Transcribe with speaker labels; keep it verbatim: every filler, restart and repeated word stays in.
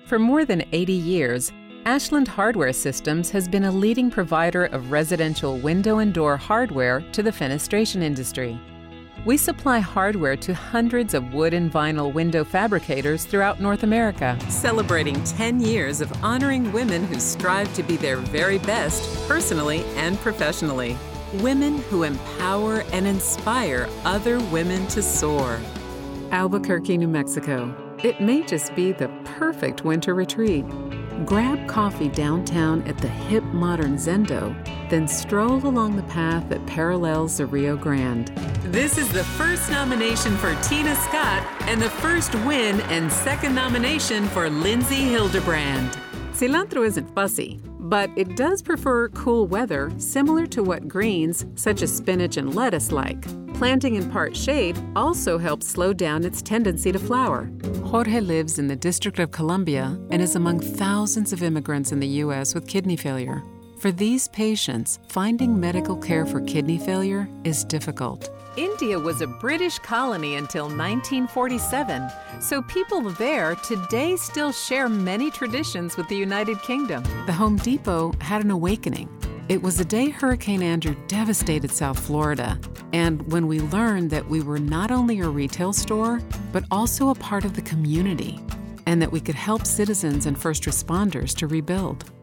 Speaker 1: For more than eighty years, Ashland Hardware Systems has been a leading provider of residential window and door hardware to the fenestration industry. We supply hardware to hundreds of wood and vinyl window fabricators throughout North America. Celebrating ten years of honoring women who strive to be their very best personally and professionally. Women who empower and inspire other women to soar. Albuquerque, New Mexico. It may just be the perfect winter retreat. Grab coffee downtown at the hip modern Zendo, then stroll along the path that parallels the Rio Grande. This is the first nomination for Tina Scott and the first win and second nomination for Lindsay Hildebrand. Cilantro isn't fussy, but it does prefer cool weather similar to what greens, such as spinach and lettuce, like. Planting in part shade also helps slow down its tendency to flower. Jorge lives in the District of Columbia and is among thousands of immigrants in the U S with kidney failure. For these patients, finding medical care for kidney failure is difficult. India was a British colony until nineteen forty-seven, so people there today still share many traditions with the United Kingdom. The Home Depot had an awakening. It was the day Hurricane Andrew devastated South Florida, and when we learned that we were not only a retail store, but also a part of the community, and that we could help citizens and first responders to rebuild.